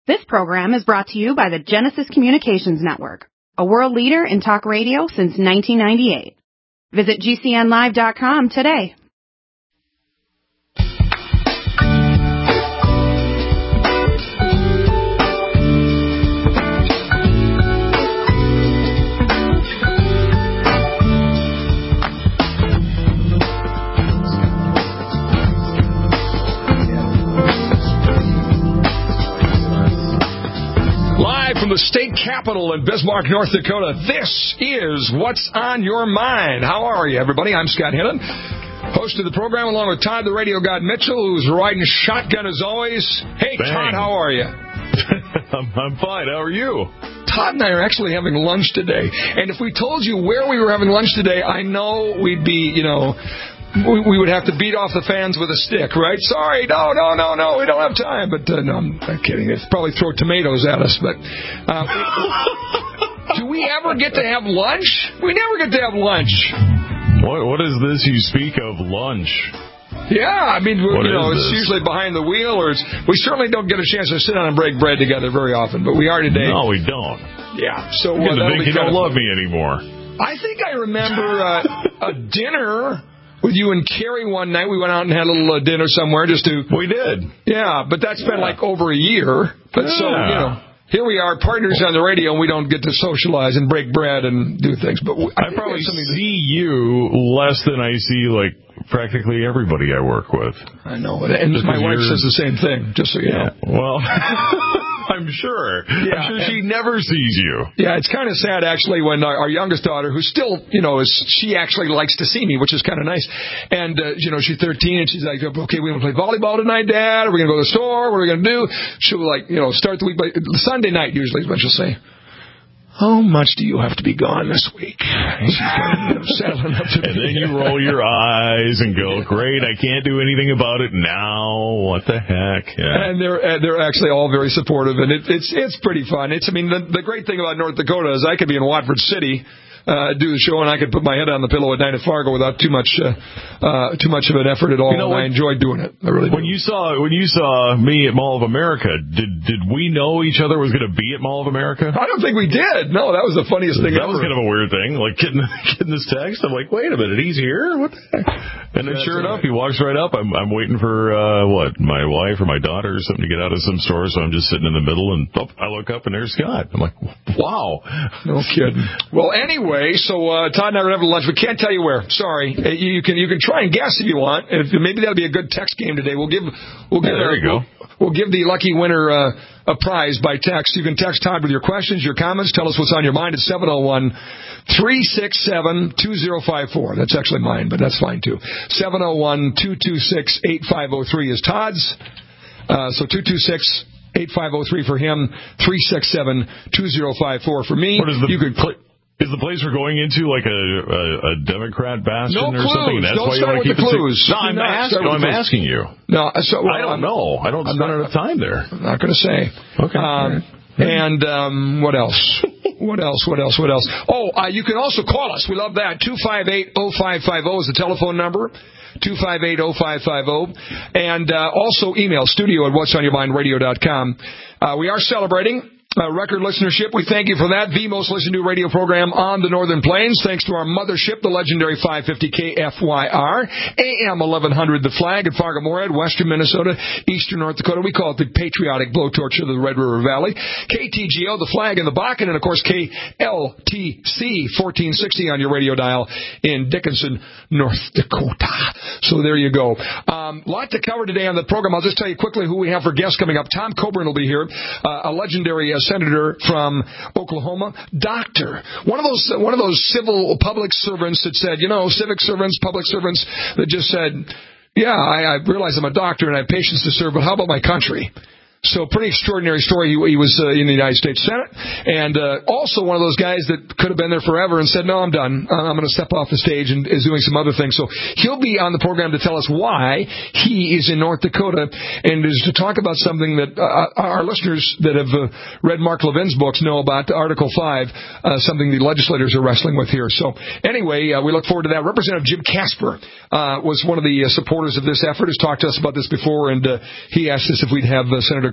This program is brought to you by the Genesis Communications Network, a world leader in talk radio since 1998. Visit GCNlive.com today. From the state capitol in Bismarck, North Dakota, this is What's on Your Mind. How are you, everybody? I'm Scott Hinton, host of the program, along with Todd, the radio god Mitchell, who's riding shotgun as always. Hey, Bang. Todd, how are you? I'm fine. How are you? Todd and I are actually having lunch today. And if we told you where we were having lunch today, I know we'd be, we would have to beat off the fans with a stick, right? Sorry, no, we don't have time. But no, I'm not kidding. They'd probably throw tomatoes at us. But do we ever get to have lunch? We never get to have lunch. What is this you speak of, lunch? Yeah, I mean, it's usually behind the wheel, or we certainly don't get a chance to sit down and break bread together very often, but we are today. No, we don't. Yeah, so you don't love me anymore. I think I remember a dinner with you and Carrie one night. We went out and had a little dinner somewhere just to... We did. Yeah, but that's been like over a year. But so, here we are, partners on the radio, and we don't get to socialize and break bread and do things. But I probably see you less than I see, practically everybody I work with. I know. And my wife says the same thing, just so you know. Well... I'm sure. Yeah. I'm sure she never sees you. Yeah, it's kind of sad, actually, when our youngest daughter, who still, she actually likes to see me, which is kind of nice. And, she's 13, and she's like, okay, we want to play volleyball tonight, Dad? Are we going to go to the store? What are we going to do? She'll, start the week, but Sunday night usually is when she'll say, how much do you have to be gone this week? And then you roll your eyes and go, great, I can't do anything about it now. What the heck? Yeah. And they're actually all very supportive, and it's pretty fun. The great thing about North Dakota is I could be in Watford City, do the show, and I could put my head on the pillow at night at Fargo without too much of an effort at all. And I enjoyed doing it. I really do. When you saw me at Mall of America, did we know each other was going to be at Mall of America? I don't think we did. No, that was the funniest thing ever. That was kind of a weird thing. Getting this text, I'm like, wait a minute, he's here? What the heck? And then sure enough, he walks right up. I'm waiting for my wife or my daughter or something to get out of some store, so I'm just sitting in the middle, and I look up and there's Scott. I'm like, wow. No kidding. Well, anyway. So Todd and I are having lunch. We can't tell you where. Sorry. You can try and guess if you want. Maybe that'll be a good text game today. We'll give the lucky winner a prize by text. You can text Todd with your questions, your comments. Tell us what's on your mind at 701-367-2054. That's actually mine, but that's fine too. 701-226-8503 is Todd's. So 226-8503 for him. 367-2054 for me. Is the place we're going into like a Democrat bastion or something? That's don't why start you with the clues. No, I'm asking you. No, I don't know. I don't spend enough time there. I'm not going to say. Okay. And what else? What else? Oh, you can also call us. We love that. 258-0550 is the telephone number. 258-0550. And also email studio@whatsonyourmindradio.com. We are celebrating record listenership. We thank you for that. The most listened to radio program on the Northern Plains, thanks to our mothership, the legendary 550 KFYR, AM 1100 The Flag at Fargo-Moorhead, western Minnesota, eastern North Dakota. We call it the patriotic blowtorch of the Red River Valley. KTGO, The Flag in the Bakken, and of course KLTC 1460 on your radio dial in Dickinson, North Dakota. So there you go. Lot to cover today on the program. I'll just tell you quickly who we have for guests coming up. Tom Coburn will be here, a legendary senator from Oklahoma, doctor, one of those civil public servants that said, civic servants, public servants that just said, yeah, I realize I'm a doctor and I have patience to serve, but how about my country? So pretty extraordinary story. He was in the United States Senate, and also one of those guys that could have been there forever and said, no, I'm done. I'm going to step off the stage and is doing some other things. So he'll be on the program to tell us why he is in North Dakota, and is to talk about something that our listeners that have read Mark Levin's books know about, Article 5, something the legislators are wrestling with here. So anyway, we look forward to that. Representative Jim Casper was one of the supporters of this effort, has talked to us about this before, and he asked us if we'd have Senator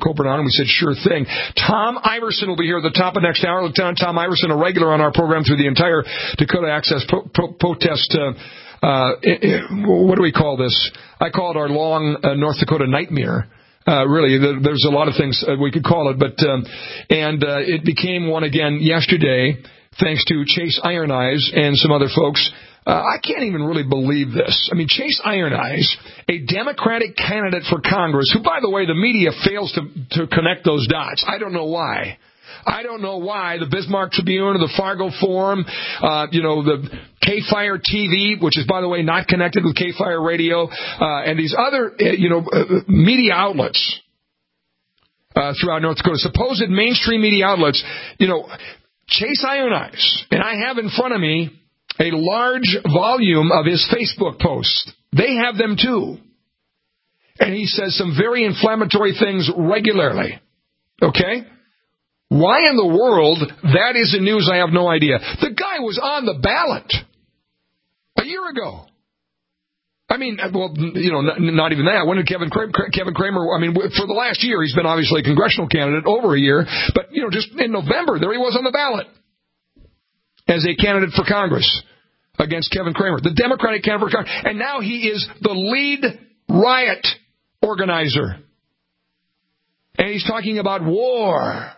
Coburn on, and we said, sure thing. Tom Iverson will be here at the top of next hour. Lieutenant Tom Iverson, a regular on our program through the entire Dakota Access protest. What do we call this? I call it our long North Dakota nightmare. Really, there's a lot of things we could call it, but it became one again yesterday, thanks to Chase Iron Eyes and some other folks. I can't even really believe this. I mean, Chase Iron Eyes, a Democratic candidate for Congress, who, by the way, the media fails to connect those dots. I don't know why. I don't know why the Bismarck Tribune or the Fargo Forum, the K-Fire TV, which is, by the way, not connected with K-Fire Radio, and these other, media outlets throughout North Dakota, supposed mainstream media outlets, Chase Iron Eyes, and I have in front of me a large volume of his Facebook posts. They have them too. And he says some very inflammatory things regularly. Okay? Why in the world that is in news, I have no idea. The guy was on the ballot a year ago. I mean, well, not even that. When did Kevin Cramer, I mean, for the last year, he's been obviously a congressional candidate over a year, but, just in November, there he was on the ballot as a candidate for Congress against Kevin Cramer, the Democratic candidate for Congress. And now he is the lead riot organizer. And he's talking about war.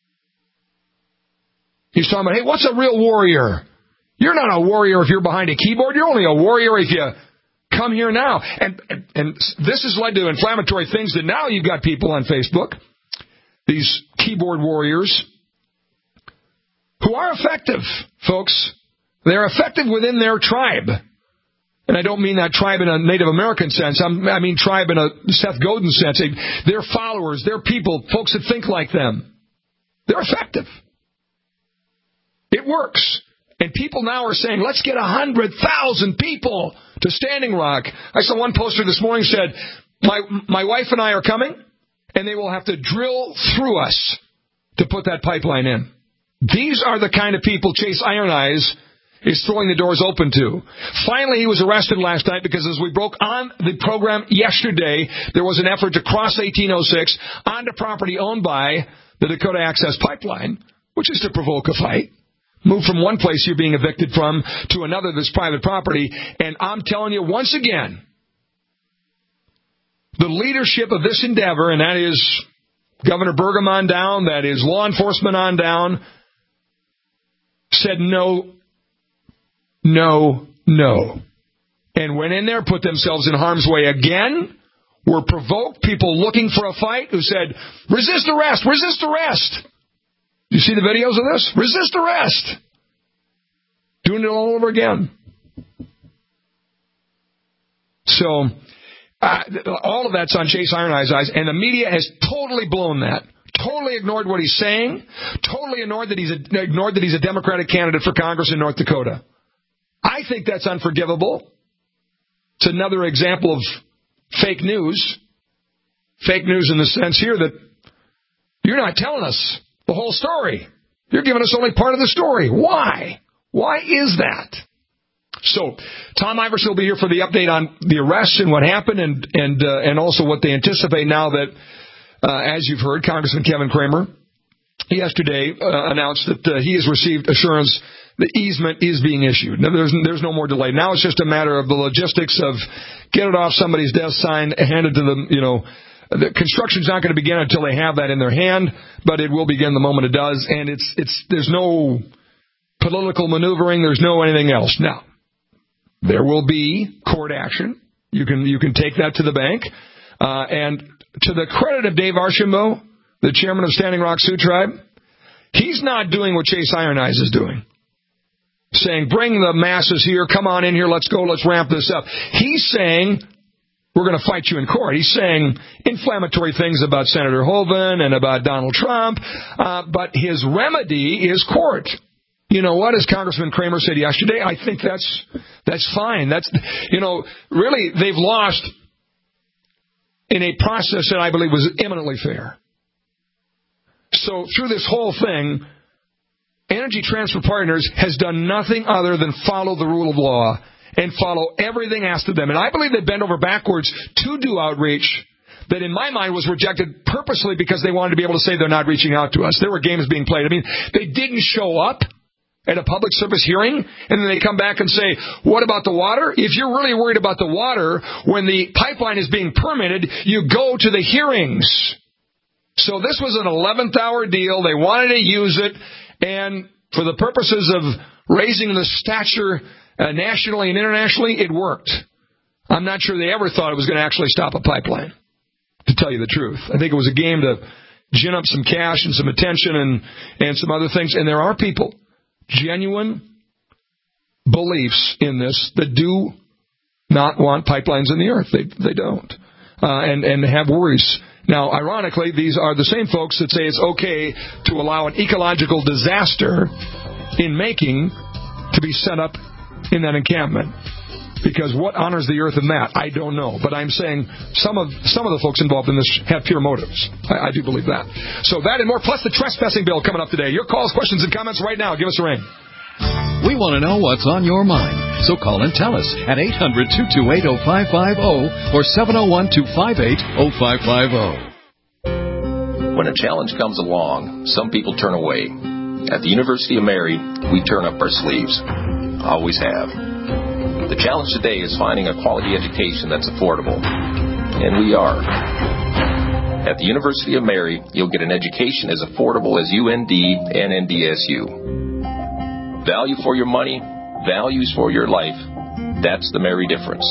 He's talking about, hey, what's a real warrior? You're not a warrior if you're behind a keyboard. You're only a warrior if you come here now. And this has led to inflammatory things that now you've got people on Facebook, these keyboard warriors, who are effective, folks. They're effective within their tribe. And I don't mean that tribe in a Native American sense. I mean tribe in a Seth Godin sense. They're followers. They're people, folks that think like them. They're effective. It works. And people now are saying, let's get 100,000 people to Standing Rock. I saw one poster this morning said, my wife and I are coming, and they will have to drill through us to put that pipeline in. These are the kind of people Chase Iron Eyes is throwing the doors open to. Finally, he was arrested last night because as we broke on the program yesterday, there was an effort to cross 1806 onto property owned by the Dakota Access Pipeline, which is to provoke a fight. Move from one place you're being evicted from to another that's private property. And I'm telling you once again, the leadership of this endeavor, and that is Governor Burgum on down, that is law enforcement on down, said no, no, no. And went in there, put themselves in harm's way again, were provoked, people looking for a fight who said, resist arrest, resist arrest. You see the videos of this? Resist arrest. Doing it all over again. So, all of that's on Chase Iron Eyes, and the media has totally blown that. Totally ignored what he's saying. Totally ignored that he's a Democratic candidate for Congress in North Dakota. I think that's unforgivable. It's another example of fake news. Fake news in the sense here that you're not telling us the whole story. You're giving us only part of the story. Why? Why is that? So, Tom Iverson will be here for the update on the arrests and what happened, and also what they anticipate now that, as you've heard, Congressman Kevin Cramer yesterday announced that he has received assurance the easement is being issued. Now, there's no more delay. Now it's just a matter of the logistics of get it off somebody's desk, signed, handed to them, The construction's not going to begin until they have that in their hand, but it will begin the moment it does. And there's no political maneuvering. There's no anything else. Now, there will be court action. You can take that to the bank. And to the credit of Dave Archambault, the chairman of Standing Rock Sioux Tribe, he's not doing what Chase Iron Eyes is doing. Saying, bring the masses here, come on in here, let's go, let's ramp this up. He's saying, we're going to fight you in court. He's saying inflammatory things about Senator Hoeven and about Donald Trump, but his remedy is court. You know what? As Congressman Cramer said yesterday, I think that's fine. Really, they've lost in a process that I believe was eminently fair. So through this whole thing, Energy Transfer Partners has done nothing other than follow the rule of law and follow everything asked of them. And I believe they bend over backwards to do outreach, that in my mind was rejected purposely because they wanted to be able to say they're not reaching out to us. There were games being played. I mean, they didn't show up at a public service hearing, and then they come back and say, what about the water? If you're really worried about the water, when the pipeline is being permitted, you go to the hearings. So this was an 11th hour deal. They wanted to use it, and for the purposes of raising the stature nationally and internationally, it worked. I'm not sure they ever thought it was going to actually stop a pipeline, to tell you the truth. I think it was a game to gin up some cash and some attention and some other things. And there are people, genuine beliefs in this, that do not want pipelines in the earth. They don't. And have worries. Now, ironically, these are the same folks that say it's okay to allow an ecological disaster in making to be set up in that encampment. Because what honors the earth in that? I don't know. But I'm saying some of the folks involved in this have pure motives. I do believe that. So that and more, plus the trespassing bill coming up today. Your calls, questions, and comments right now. Give us a ring. We want to know what's on your mind. So call and tell us at 800-228-0550 or 701-258-0550. When a challenge comes along, some people turn away. At the University of Mary, we turn up our sleeves. Always have. The challenge today is finding a quality education that's affordable. And we are. At the University of Mary, you'll get an education as affordable as UND and NDSU. Value for your money, values for your life. That's the Mary difference.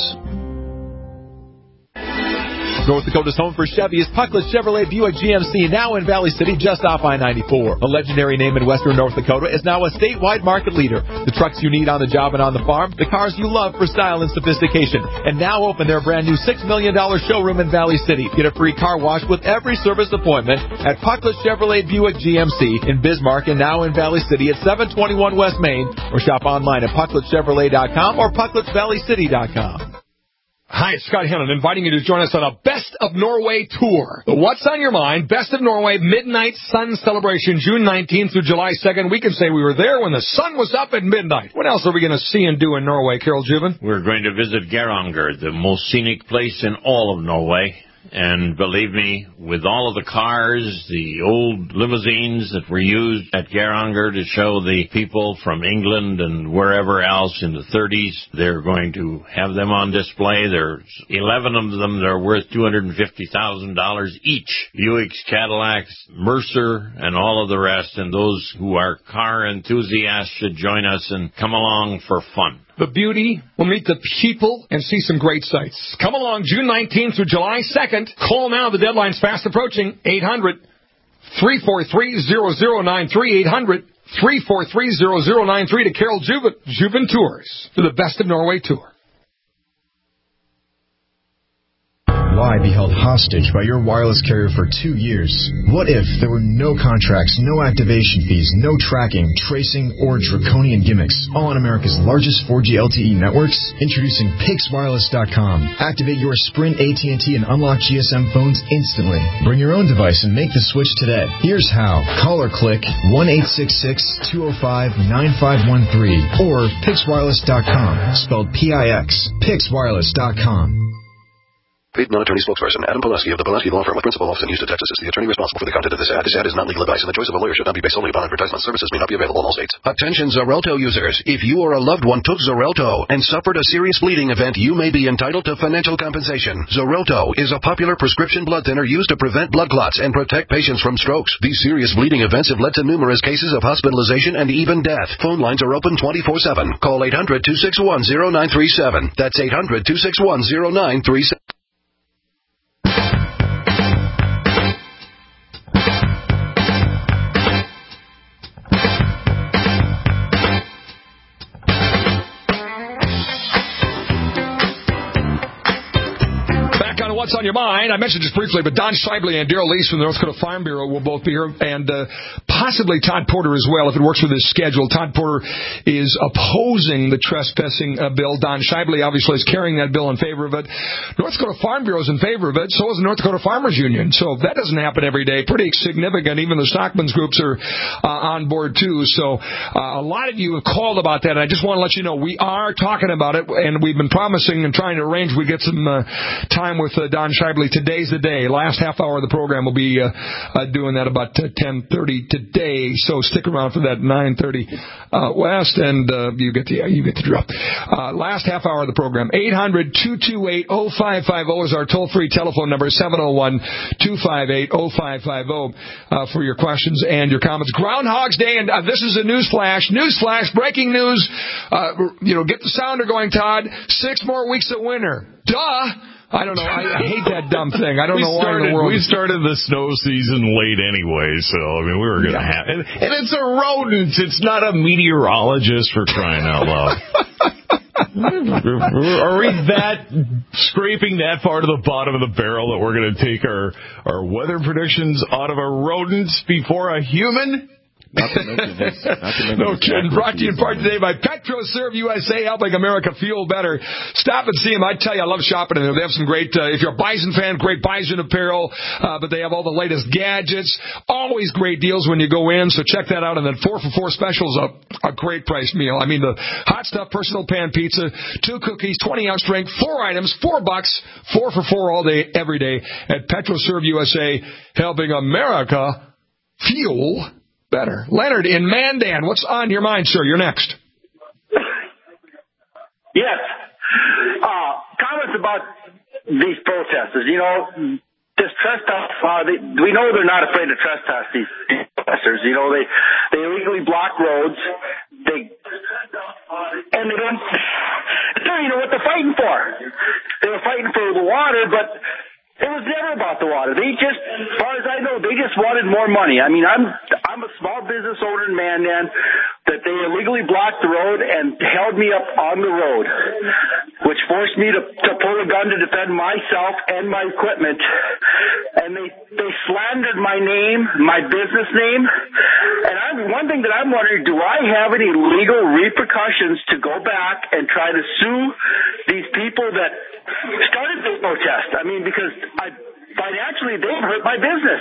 North Dakota's home for Chevy is Pucklet Chevrolet Buick GMC, now in Valley City, just off I-94. A legendary name in western North Dakota is now a statewide market leader. The trucks you need on the job and on the farm, the cars you love for style and sophistication. And now open their brand new $6 million showroom in Valley City. Get a free car wash with every service appointment at Pucklet Chevrolet Buick GMC in Bismarck and now in Valley City at 721 West Main, or shop online at PuckletChevrolet.com or PuckletValleyCity.com. Hi, it's Scott Hannon, inviting you to join us on a Best of Norway tour. The What's on Your Mind Best of Norway Midnight Sun Celebration, June 19th through July 2nd. We can say we were there when the sun was up at midnight. What else are we going to see and do in Norway, Carol Juven? We're going to visit Geiranger, the most scenic place in all of Norway. And believe me, with all of the cars, the old limousines that were used at Geiranger to show the people from England and wherever else in the 30s, they're going to have them on display. There's 11 of them that are worth $250,000 each. Buicks, Cadillacs, Mercer, and all of the rest. And those who are car enthusiasts should join us and come along for fun. The beauty, we'll meet the people and see some great sights. Come along June 19th through July 2nd. Call now. The deadline's fast approaching. 800-343-0093. 800-343-0093 to Carol Juven Tours for the Best of Norway tour. Why be held hostage by your wireless carrier for 2 years? What if there were no contracts, no activation fees, no tracking, tracing, or draconian gimmicks, all on America's largest 4G LTE networks? Introducing PixWireless.com. Activate your Sprint, AT&T, and unlock GSM phones instantly. Bring your own device and make the switch today. Here's how. Call or click 1-866-205-9513 or PixWireless.com, spelled P-I-X, PixWireless.com. Paid non-attorney spokesperson Adam Pileski of the Pileski Law Firm with principal office in Houston, Texas is the attorney responsible for the content of this ad. This ad is not legal advice, and the choice of a lawyer should not be based solely upon advertisement. Services may not be available in all states. Attention Xarelto users. If you or a loved one took Xarelto and suffered a serious bleeding event, you may be entitled to financial compensation. Xarelto is a popular prescription blood thinner used to prevent blood clots and protect patients from strokes. These serious bleeding events have led to numerous cases of hospitalization and even death. Phone lines are open 24/7. Call 800-261-0937. That's 800-261-0937. What's on your mind? I mentioned just briefly, but Don Shively and Daryl Lease from the North Dakota Farm Bureau will both be here, and possibly Todd Porter as well, if it works with his schedule. Todd Porter is opposing the trespassing bill. Don Shively obviously is carrying that bill in favor of it. North Dakota Farm Bureau is in favor of it. So is the North Dakota Farmers Union. So that doesn't happen every day. Pretty significant. Even the Stockman's groups are on board too. So a lot of you have called about that, and I just want to let you know we are talking about it, and we've been promising and trying to arrange we get some time with Don Shively. Today's the day. Last half hour of the program will be doing that about 10:30 today. So stick around for that 9:30 West, and you get the drill. Last half hour of the program. 800-228-0550 is our toll-free telephone number. 701-258-0550 for your questions and your comments. Groundhog's Day, and this is a newsflash. Newsflash, breaking news. Get the sounder going, Todd. 6 more weeks of winter. Duh! I don't know. I hate that dumb thing. I don't know why in the world. We started the snow season late anyway, so, I mean, we were going to have... And it's a rodent. It's not a meteorologist, for crying out loud. Are we scraping that far to the bottom of the barrel that we're going to take our weather predictions out of a rodent before a human? Not to mention this. No kidding. Brought to you in part today by PetroServe USA, helping America fuel better. Stop and see them. I tell you, I love shopping in there. They have some great, if you're a Bison fan, great Bison apparel, but they have all the latest gadgets. Always great deals when you go in, so check that out. And then 4 for $4 specials, a great price meal. I mean, the hot stuff, personal pan pizza, 2 cookies, 20-ounce drink, 4 items, $4, 4 for $4 all day, every day at PetroServe USA, helping America fuel better. Leonard in Mandan, what's on your mind, sir? You're next. Yes. Comments about these protesters. This trespass, we know they're not afraid to trespass, these protesters. They illegally block roads. And they don't know what they're fighting for. They were fighting for the water, but it was never about the water. They just, as far as I know, they just wanted more money. I mean, I'm a small business owner in Mandan that they illegally blocked the road and held me up on the road, which forced me to pull a gun to defend myself and my equipment. And they slandered my name, my business name. And one thing that I'm wondering, do I have any legal repercussions to go back and try to sue these people that started this protest? I mean, because financially they've hurt my business.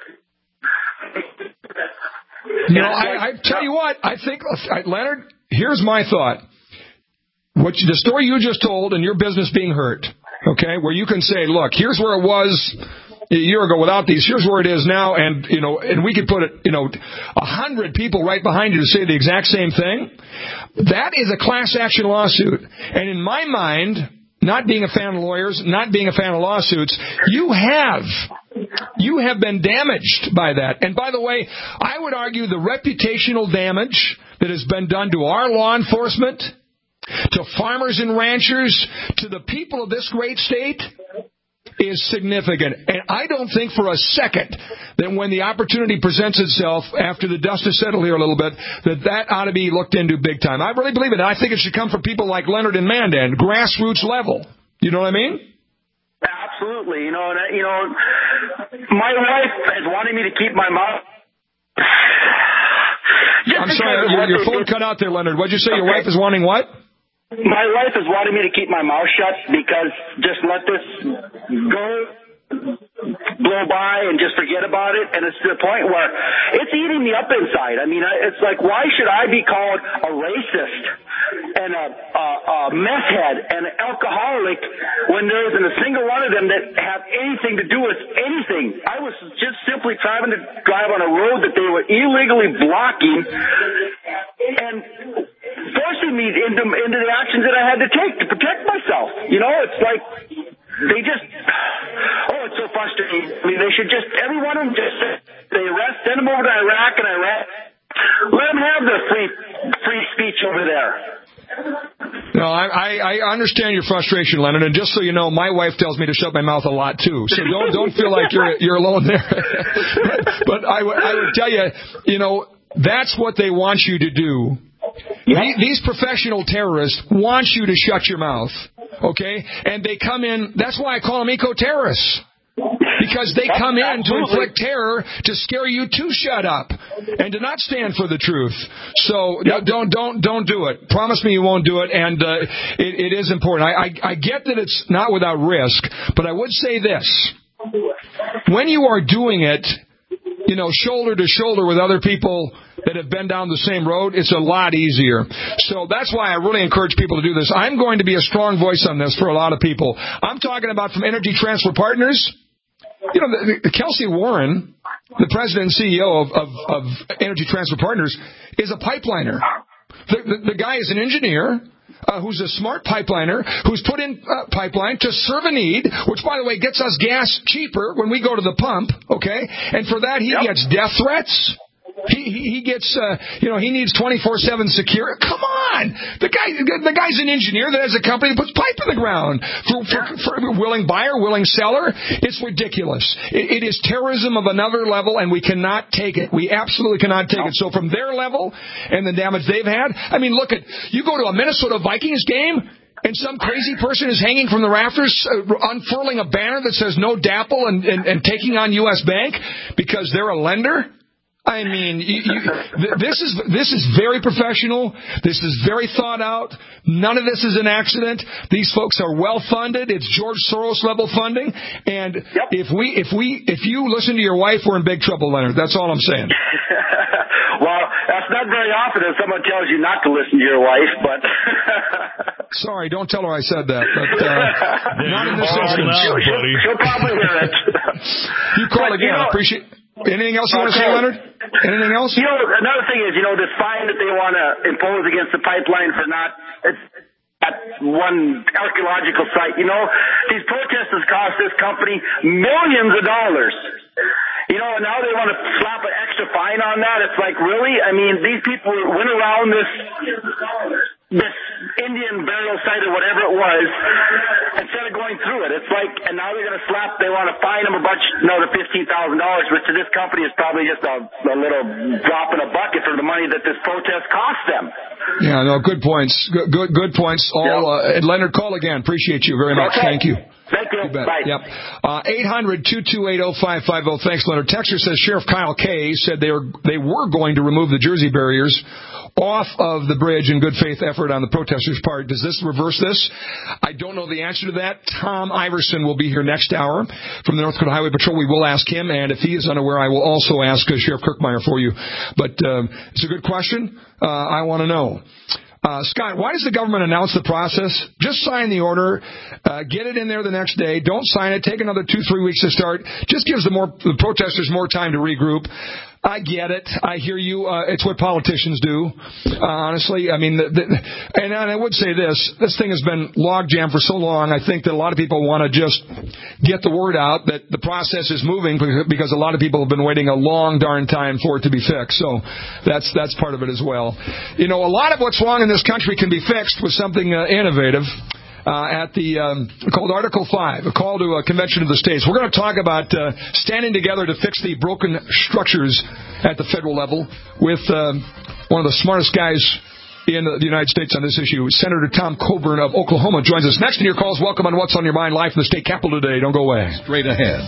I tell you what, I think, Leonard, here's my thought. The story you just told and your business being hurt, okay, where you can say, look, here's where it was a year ago without these, here's where it is now, and we could put 100 people right behind you to say the exact same thing. That is a class action lawsuit. And in my mind, not being a fan of lawyers, not being a fan of lawsuits, you have been damaged by that. And by the way, I would argue the reputational damage that has been done to our law enforcement, to farmers and ranchers, to the people of this great state is significant. And I don't think for a second that when the opportunity presents itself after the dust has settled here a little bit, that ought to be looked into big time. I really believe it. And I think it should come from people like Leonard and Mandan, grassroots level. You know what I mean? Absolutely. My wife is wanting me to keep my mouth. I'm sorry, your phone cut out there, Leonard. What'd you say? Your wife is wanting what? My wife is wanting me to keep my mouth shut because just let this blow by and just forget about it. And it's to the point where it's eating me up inside. I mean, it's like, why should I be called a racist and a meth head and an alcoholic when there isn't a single one of them that have anything to do with anything? I was just simply trying to drive on a road that they were illegally blocking and forcing me into the actions that I had to take to protect myself. It's like they just, it's so frustrating. I mean, they should just, every one of them send them over to Iraq and Iraq. Let them have their free speech over there. No, I understand your frustration, Leonard, and just so you know, my wife tells me to shut my mouth a lot too. So don't feel like you're alone there. but I would tell you, that's what they want you to do. Yeah. These professional terrorists want you to shut your mouth, okay? And they come in, that's why I call them eco-terrorists. Because they come in to inflict terror to scare you to shut up and to not stand for the truth. So don't do it. Promise me you won't do it. And it is important. I get that it's not without risk, but I would say this: when you are doing it, shoulder to shoulder with other people that have been down the same road, it's a lot easier. So that's why I really encourage people to do this. I'm going to be a strong voice on this for a lot of people. I'm talking about from Energy Transfer Partners. Kelsey Warren, the president and CEO of Energy Transfer Partners, is a pipeliner. The guy is an engineer who's a smart pipeliner who's put in pipeline to serve a need, which, by the way, gets us gas cheaper when we go to the pump, okay? And for that, he gets death threats. He gets, he needs 24/7 security. Come on! The guy's an engineer that has a company that puts pipe in the ground for willing buyer, willing seller. It's ridiculous. It is terrorism of another level, and we cannot take it. We absolutely cannot take it. So from their level and the damage they've had, I mean, look you go to a Minnesota Vikings game, and some crazy person is hanging from the rafters, unfurling a banner that says no DAPL and taking on U.S. Bank because they're a lender. I mean, this is very professional. This is very thought out. None of this is an accident. These folks are well funded. It's George Soros level funding. And if you listen to your wife, we're in big trouble, Leonard. That's all I'm saying. Well, that's not very often that someone tells you not to listen to your wife, but. Sorry, don't tell her I said that. But not in this instance. She'll probably hear it. You call again. I appreciate. Anything else you want to say, Leonard? Anything else? Another thing is, this fine that they want to impose against the pipeline for not at one archaeological site. These protesters cost this company millions of dollars. And now they want to slap an extra fine on that. It's like, really? I mean, these people went around this Indian burial site or whatever it was instead of going through it. It's like, and now they're going to they want to fine them another $15,000, which to this company is probably just a little drop in a bucket for the money that this protest cost them. Yeah, no, good points. Good points. Leonard, call again. Appreciate you very much. Okay. Thank you. Thank you. Bye. Yep. 800-228-0550. Thanks, Leonard. Texter says Sheriff Kyle Kay said they were going to remove the Jersey barriers off of the bridge in good faith effort on the protesters' part. Does this reverse this? I don't know the answer to that. Tom Iverson will be here next hour from the North Dakota Highway Patrol. We will ask him, and if he is unaware, I will also ask Sheriff Kirkmeyer for you. But it's a good question. I want to know. Scott, why does the government announce the process? Just sign the order, get it in there the next day. Don't sign it. Take another 2-3 weeks to start. Just gives the protesters more time to regroup. I get it. I hear you. It's what politicians do, honestly. I mean, and I would say this thing has been logjam for so long. I think that a lot of people want to just get the word out that the process is moving because a lot of people have been waiting a long darn time for it to be fixed. So that's part of it as well. A lot of what's wrong in this country can be fixed with something innovative. Called Article 5, a call to a convention of the states. We're going to talk about standing together to fix the broken structures at the federal level with one of the smartest guys in the United States on this issue. Senator Tom Coburn of Oklahoma joins us next in your calls. Welcome on What's on Your Mind live from the state capitol today. Don't go away. Straight ahead.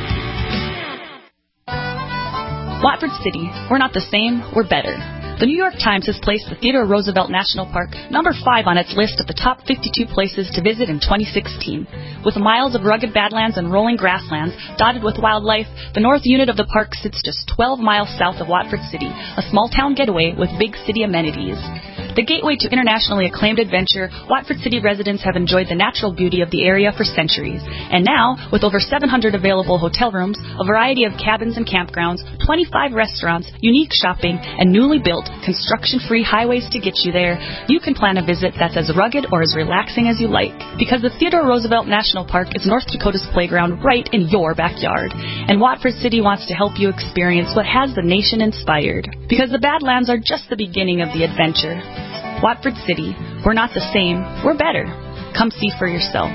Watford City. We're not the same, we're better. The New York Times has placed the Theodore Roosevelt National Park number 5 on its list of the top 52 places to visit in 2016. With miles of rugged badlands and rolling grasslands dotted with wildlife, the north unit of the park sits just 12 miles south of Watford City, a small-town getaway with big city amenities. The gateway to internationally acclaimed adventure, Watford City residents have enjoyed the natural beauty of the area for centuries. And now, with over 700 available hotel rooms, a variety of cabins and campgrounds, 25 restaurants, unique shopping, and newly built, construction-free highways to get you there, you can plan a visit that's as rugged or as relaxing as you like. Because the Theodore Roosevelt National Park is North Dakota's playground right in your backyard. And Watford City wants to help you experience what has the nation inspired. Because the Badlands are just the beginning of the adventure. Watford City, we're not the same, we're better. Come see for yourself.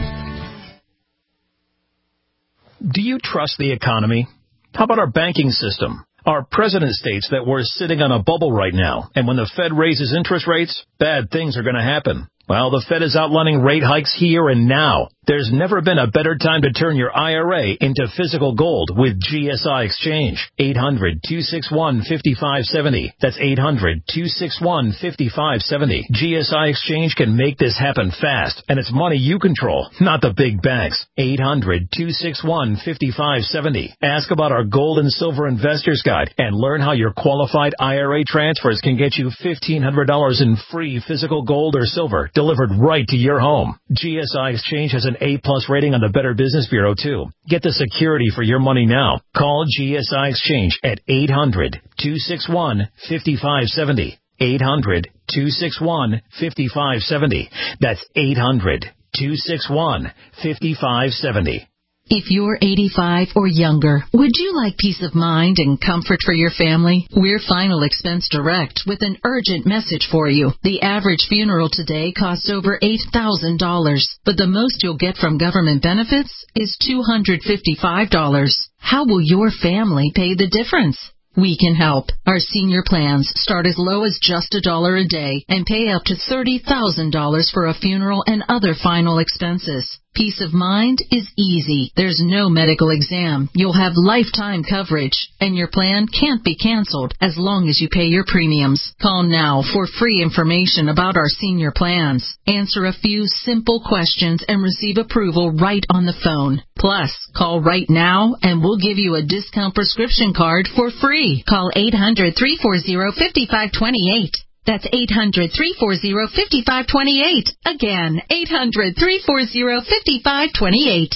Do you trust the economy? How about our banking system? Our president states that we're sitting on a bubble right now, and when the Fed raises interest rates, bad things are going to happen. Well, the Fed is outlining rate hikes here and now. There's never been a better time to turn your IRA into physical gold with GSI Exchange. 800-261-5570. That's 800-261-5570. GSI Exchange can make this happen fast, and it's money you control, not the big banks. 800-261-5570. Ask about our Gold and Silver Investors Guide and learn how your qualified IRA transfers can get you $1,500 in free physical gold or silver delivered right to your home. GSI Exchange has an A-plus rating on the Better Business Bureau, too. Get the security for your money now. Call GSI Exchange at 800-261-5570. 800-261-5570. That's 800-261-5570. If you're 85 or younger, would you like peace of mind and comfort for your family? We're Final Expense Direct with an urgent message for you. The average funeral today costs over $8,000, but the most you'll get from government benefits is $255. How will your family pay the difference? We can help. Our senior plans start as low as just $1 a day and pay up to $30,000 for a funeral and other final expenses. Peace of mind is easy. There's no medical exam. You'll have lifetime coverage, and your plan can't be canceled as long as you pay your premiums. Call now for free information about our senior plans. Answer a few simple questions and receive approval right on the phone. Plus, call right now and we'll give you a discount prescription card for free. Call 800-340-5528. That's 800-340-5528. Again, 800-340-5528.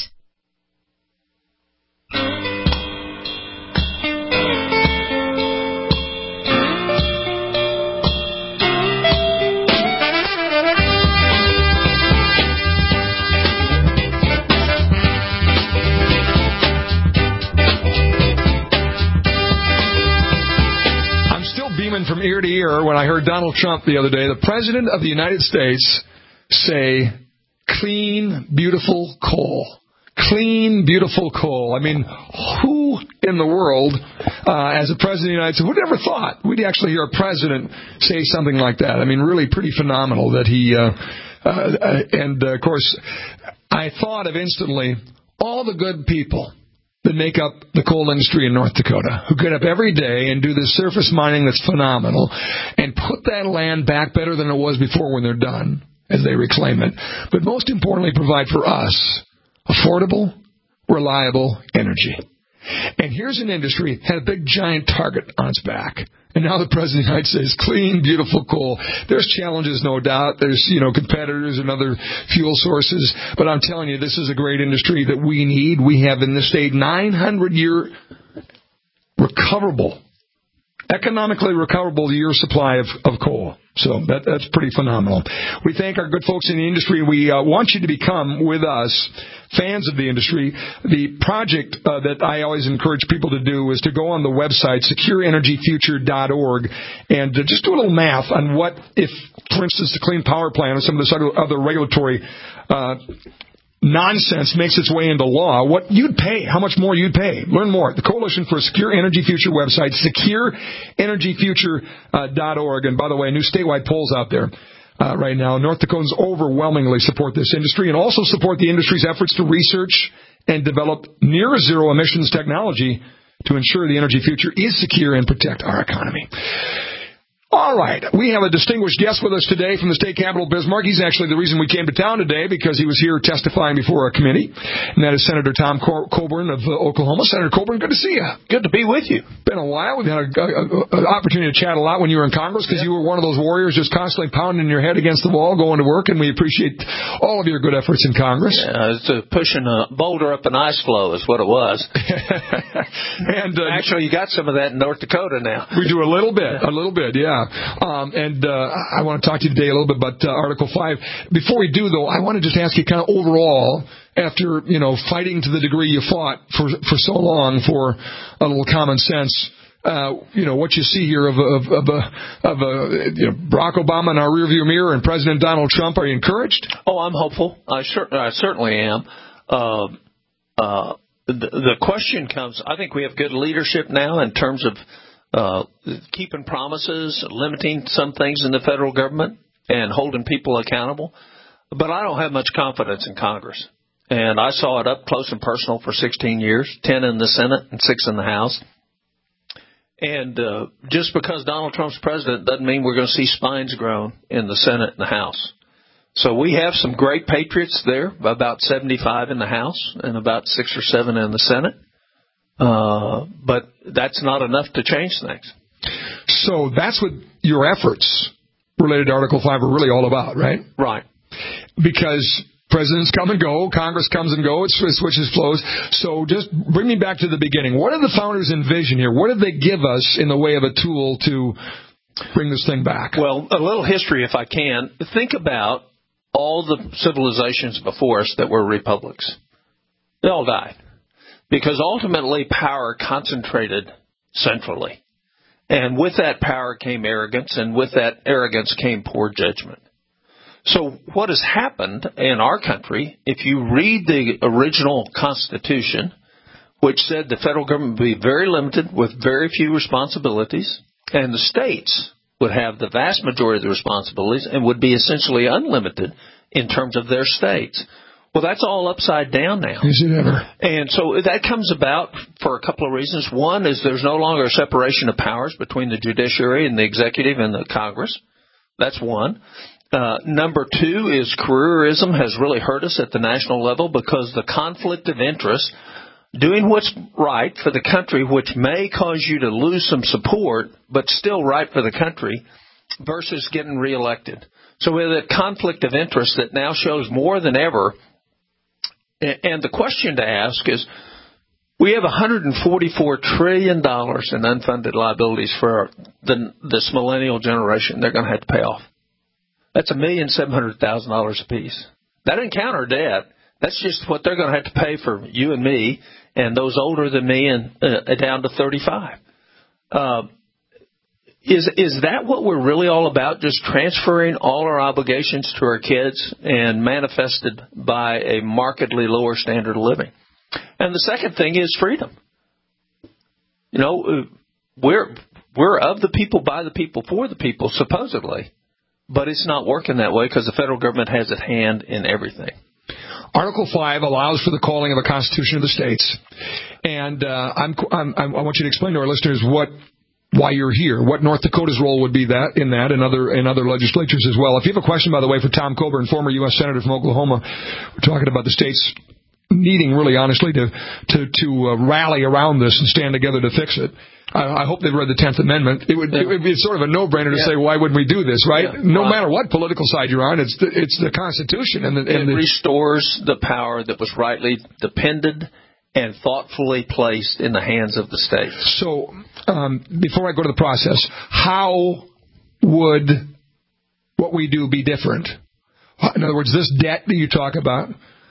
From ear to ear when I heard Donald Trump the other day, the President of the United States, say, clean, beautiful coal. Clean, beautiful coal. I mean, who in the world, as a President of the United States, would ever thought we'd actually hear a President say something like that? I mean, really pretty phenomenal that he, of course, I thought of instantly all the good people that make up the coal industry in North Dakota, who get up every day and do this surface mining that's phenomenal and put that land back better than it was before when they're done, as they reclaim it. But most importantly, provide for us affordable, reliable energy. And here's an industry that had a big giant target on its back. And now the President of the United States, clean, beautiful coal. There's challenges, no doubt. There's, competitors and other fuel sources. But I'm telling you, this is a great industry that we need. We have in this state 900-year economically recoverable year supply of coal. So that's pretty phenomenal. We thank our good folks in the industry. We want you to become, with us, fans of the industry. The project that I always encourage people to do is to go on the website, secureenergyfuture.org, and just do a little math on what if, for instance, the Clean Power Plan or some of this other regulatory nonsense makes its way into law, what you'd pay, how much more you'd pay. Learn more. The Coalition for a Secure Energy Future website, secureenergyfuture.org. And by the way, new statewide polls out there right now. North Dakotans overwhelmingly support this industry and also support the industry's efforts to research and develop near-zero emissions technology to ensure the energy future is secure and protect our economy. All right. We have a distinguished guest with us today from the state capital, Bismarck. He's actually the reason we came to town today because he was here testifying before a committee, and that is Senator Tom Coburn of Oklahoma. Senator Coburn, good to see you. Good to be with you. Been a while. We've had an opportunity to chat a lot when you were in Congress because you were one of those warriors just constantly pounding your head against the wall going to work, and we appreciate all of your good efforts in Congress. Yeah, it's pushing a boulder up an ice floe is what it was. And actually, you got some of that in North Dakota now. We do a little bit, yeah. And I want to talk to you today a little bit about Article 5. Before we do, though, I want to just ask you kind of overall, after, fighting to the degree you fought for so long for a little common sense, what you see here of Barack Obama in our rearview mirror and President Donald Trump. Are you encouraged? Oh, I'm hopeful. I certainly am. The question comes, I think we have good leadership now in terms of keeping promises, limiting some things in the federal government, and holding people accountable. But I don't have much confidence in Congress. And I saw it up close and personal for 16 years, 10 in the Senate and 6 in the House. And just because Donald Trump's president doesn't mean we're going to see spines grown in the Senate and the House. So we have some great patriots there, about 75 in the House and about 6 or 7 in the Senate. But that's not enough to change things. So that's what your efforts related to Article 5 are really all about, right? Right. Because presidents come and go, Congress comes and goes, it switches flows. So just bring me back to the beginning. What did the founders envision here? What did they give us in the way of a tool to bring this thing back? Well, a little history, if I can. Think about all the civilizations before us that were republics. They all died. Because ultimately power concentrated centrally. And with that power came arrogance, and with that arrogance came poor judgment. So what has happened in our country, if you read the original Constitution, which said the federal government would be very limited with very few responsibilities, and the states would have the vast majority of the responsibilities and would be essentially unlimited in terms of their states. Well, that's all upside down now. Is it ever? And so that comes about for a couple of reasons. One is there's no longer a separation of powers between the judiciary and the executive and the Congress. That's one. Number two is careerism has really hurt us at the national level because the conflict of interest, doing what's right for the country, which may cause you to lose some support, but still right for the country, versus getting reelected. So we have that conflict of interest that now shows more than ever. And the question to ask is, we have $144 trillion in unfunded liabilities for this millennial generation they're going to have to pay off. That's $1,700,000 apiece. That doesn't count our debt. That's just what they're going to have to pay for you and me and those older than me and down to 35. Is that what we're really all about, just transferring all our obligations to our kids and manifested by a markedly lower standard of living? And the second thing is freedom. You know, we're of the people, by the people, for the people, supposedly. But it's not working that way because the federal government has its hand in everything. Article 5 allows for the calling of a constitution of the states. And I want you to explain to our listeners why you're here, what North Dakota's role would be in that and other legislatures as well. If you have a question, by the way, for Tom Coburn, former U.S. Senator from Oklahoma, we're talking about the states needing, really honestly, to rally around this and stand together to fix it. I hope they've read the 10th Amendment. It would be sort of a no-brainer to say, why wouldn't we do this, right? Yeah. No matter what political side you're on, it's the Constitution. And it restores the power that was rightly depended and thoughtfully placed in the hands of the states. So, before I go to the process, how would what we do be different? In other words, this debt that you talk about,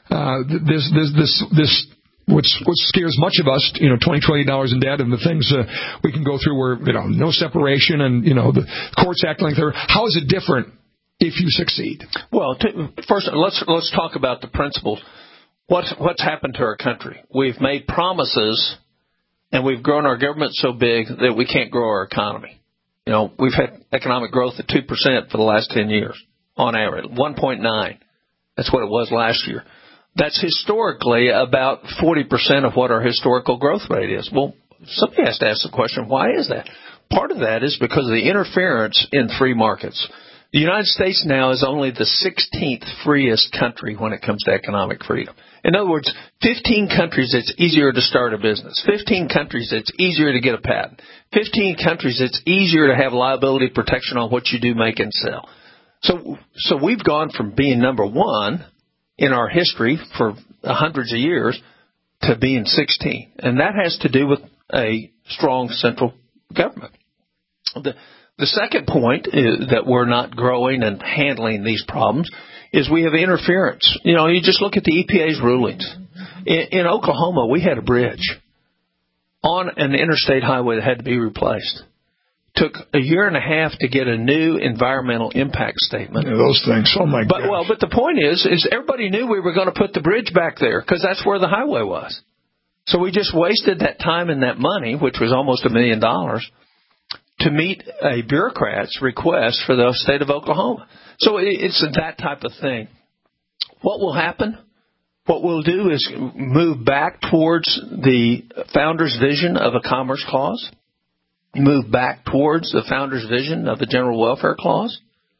this which scares much of us, $20 trillion in debt and the things we can go through where, no separation and, the courts act like they're, how is it different if you succeed? Well, first, let's talk about the principles. What's happened to our country? We've made promises and we've grown our government so big that we can't grow our economy. We've had economic growth at 2% for the last 10 years on average, 1.9. That's what it was last year. That's historically about 40% of what our historical growth rate is. Well, somebody has to ask the question, why is that? Part of that is because of the interference in free markets. The United States now is only the 16th freest country when it comes to economic freedom. In other words, 15 countries it's easier to start a business. 15 countries it's easier to get a patent. 15 countries it's easier to have liability protection on what you do, make, and sell. So we've gone from being number one in our history for hundreds of years to being 16. And that has to do with a strong central government. The second point is that we're not growing and handling these problems is we have interference. You just look at the EPA's rulings. In Oklahoma, we had a bridge on an interstate highway that had to be replaced. Took a year and a half to get a new environmental impact statement. Yeah, those things. Oh my God. But the point is everybody knew we were going to put the bridge back there because that's where the highway was. So we just wasted that time and that money, which was almost $1 million, to meet a bureaucrat's request for the state of Oklahoma. So it's that type of thing. What will happen? What we'll do is move back towards the founder's vision of a Commerce Clause, move back towards the founder's vision of a General Welfare Clause.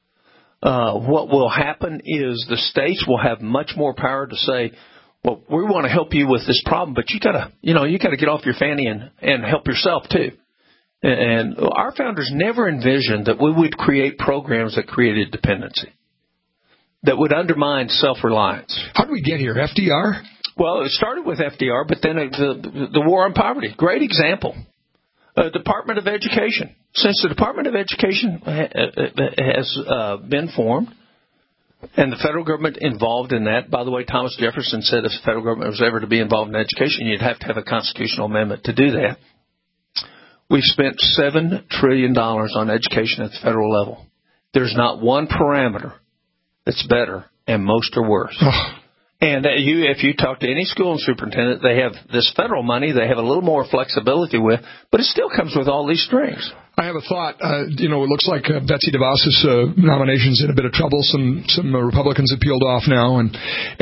What will happen is the states will have much more power to say, well, we want to help you with this problem, but you gotta get off your fanny and help yourself too. And our founders never envisioned that we would create programs that created dependency, that would undermine self-reliance. How did we get here? FDR? Well, it started with FDR, but then the war on poverty. Great example. Department of Education. Since the Department of Education has been formed, and the federal government involved in that, by the way, Thomas Jefferson said if the federal government was ever to be involved in education, you'd have to have a constitutional amendment to do that. We've spent $7 trillion on education at the federal level. There's not one parameter that's better, and most are worse. And if you talk to any school superintendent, they have this federal money they have a little more flexibility with, but it still comes with all these strings. I have a thought. It looks like Betsy DeVos's nomination's in a bit of trouble. Some Republicans have peeled off now, and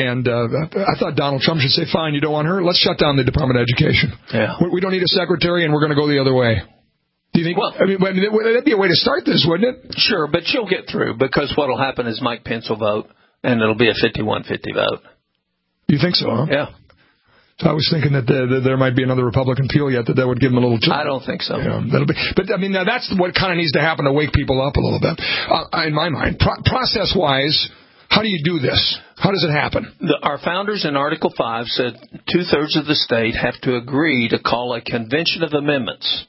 I thought Donald Trump should say, fine, you don't want her? Let's shut down the Department of Education. Yeah. We don't need a secretary, and we're going to go the other way. Do you think? Well, that'd be a way to start this, wouldn't it? Sure, but she'll get through, because what will happen is Mike Pence will vote, and it'll be a 51-50 vote. You think so, huh? Yeah. So I was thinking that there might be another Republican peel yet that would give them a little. I don't think so. Yeah, but I mean, now that's what kind of needs to happen to wake people up a little bit. In my mind, process-wise, how do you do this? How does it happen? Our founders in Article 5 said 2/3 of the state have to agree to call a convention of amendments.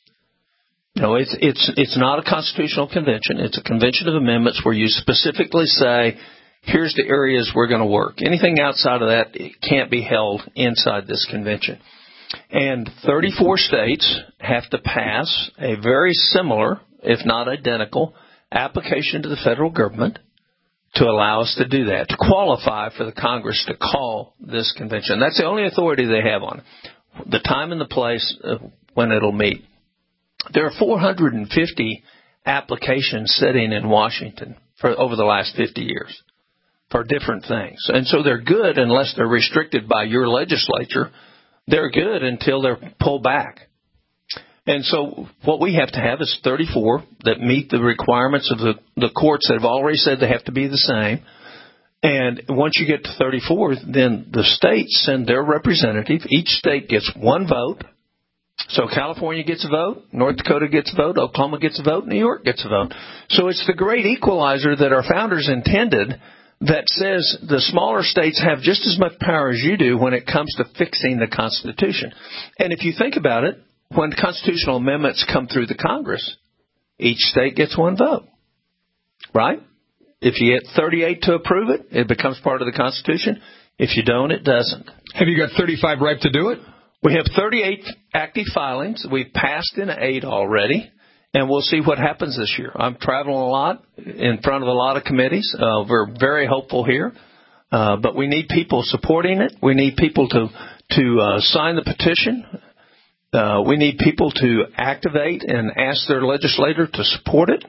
It's not a constitutional convention. It's a convention of amendments where you specifically say, here's the areas we're going to work. Anything outside of that can't be held inside this convention. And 34 states have to pass a very similar, if not identical, application to the federal government to allow us to do that, to qualify for the Congress to call this convention. That's the only authority they have on it, the time and the place when it'll meet. There are 450 applications sitting in Washington for over the last 50 years. For different things. And so they're good unless they're restricted by your legislature. They're good until they're pulled back. And so what we have to have is 34 that meet the requirements of the courts that have already said they have to be the same. And once you get to 34, then the states send their representative. Each state gets one vote. So California gets a vote, North Dakota gets a vote, Oklahoma gets a vote, New York gets a vote. So it's the great equalizer that our founders intended, that says the smaller states have just as much power as you do when it comes to fixing the Constitution. And if you think about it, when constitutional amendments come through the Congress, each state gets one vote, right? If you get 38 to approve it, it becomes part of the Constitution. If you don't, it doesn't. Have you got 35 ripe to do it? We have 38 active filings. We've passed in 8 already. And we'll see what happens this year. I'm traveling a lot in front of a lot of committees. We're very hopeful here. But we need people supporting it. We need people to sign the petition. We need people to activate and ask their legislator to support it.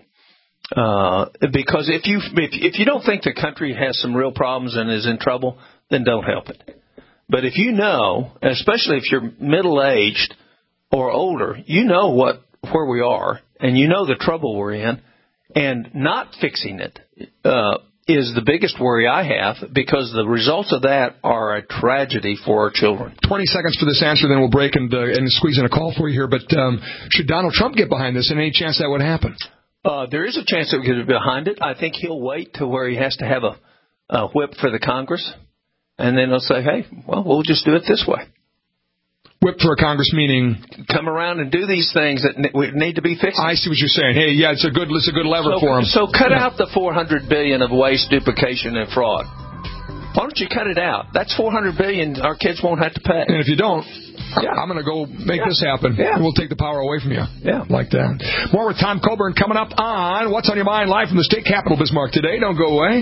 Because if you don't think the country has some real problems and is in trouble, then don't help it. But if you know, especially if you're middle-aged or older, you know where we are. And you know the trouble we're in, and not fixing it is the biggest worry I have, because the results of that are a tragedy for our children. 20 seconds for this answer, then we'll break and squeeze in a call for you here. But should Donald Trump get behind this, and any chance that would happen? There is a chance that we could get behind it. I think he'll wait to where he has to have a whip for the Congress, and then he'll say, hey, well, we'll just do it this way. Whip for a Congress meaning? Come around and do these things that need to be fixed. I see what you're saying. Hey, yeah, it's a good lever for them. So cut out the $400 billion of waste, duplication, and fraud. Why don't you cut it out? That's $400 billion our kids won't have to pay. And if you don't, I'm going to go make this happen. Yeah. We'll take the power away from you. Yeah. Like that. More with Tom Coburn coming up on What's on Your Mind, live from the state capitol, Bismarck, today. Don't go away.